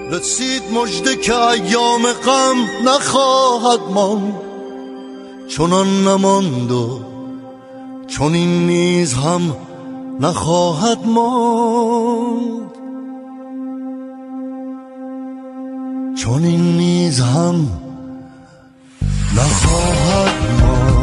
رسید مژده که ایام غم نخواهد ماند، چنان نماند و چون این نیز هم نخواهد ماند، چون این نیز هم نخواهد ماند.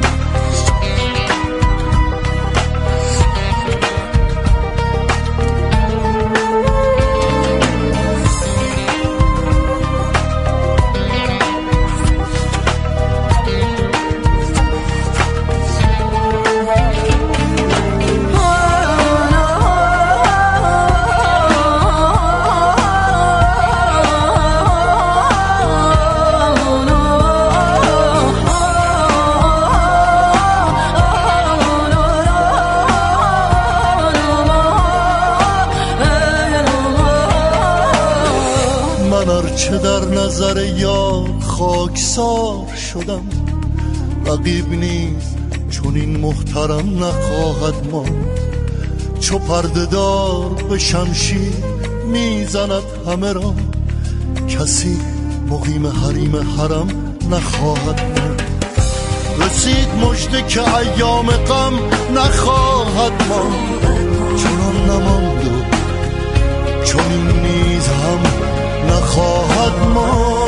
چه در نظر یاد خاکسار شدم، رقیب نیز چون این محترم نخواهد ماند. چو پرده دار به شمشیر میزند همه را، کسی مقیم حریم حرم نخواهد ماند. رسید مژده که ایام غم نخواهد ماند، چنان نماند و چون این نیز هم نخواهد ماند.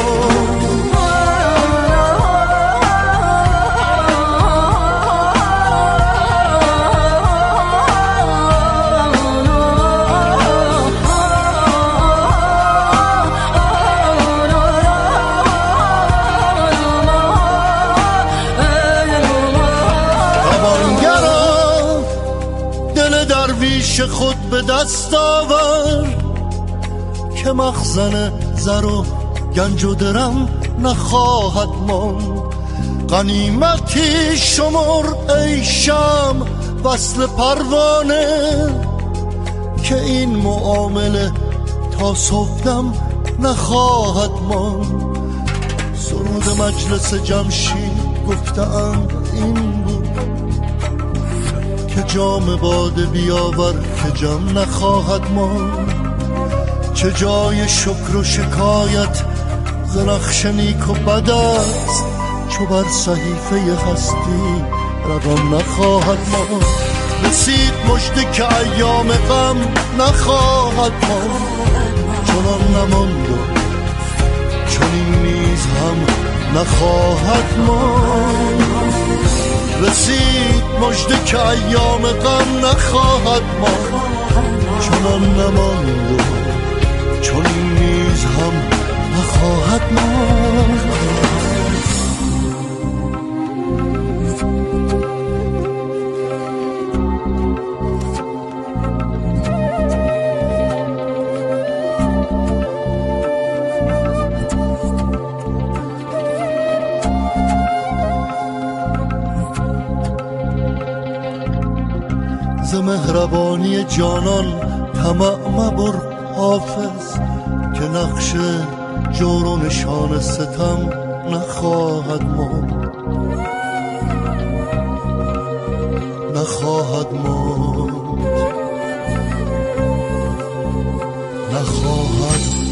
توانگرا دل درویش خود به دست آور، که مخزن زر و گنج و درم نخواهد ماند. غنیمتی شمر ای شمع وصل پروانه، که این معامله تا صبحدم نخواهد ماند. سرود مجلس جمشید گفته‌اند این بود، که جام باده بیاور که جم نخواهد ماند. چه جای شکر و شکایت ز نقش نیک و بد است، چو بر صحیفه هستی روان نخواهد ماند. رسید مژده که ایام غم نخواهد ماند، چنان نماند و چون این نیز هم نخواهد ماند. رسید مژده که ایام غم نخواهد ماند، چنان نماند و چون این نیز هم نخواهد ماند. ز مهربانی جانان طمع مبر حافظ، که نقش جور و نشان ستم نخواهد ماند، نخواهد ماند، نخواهد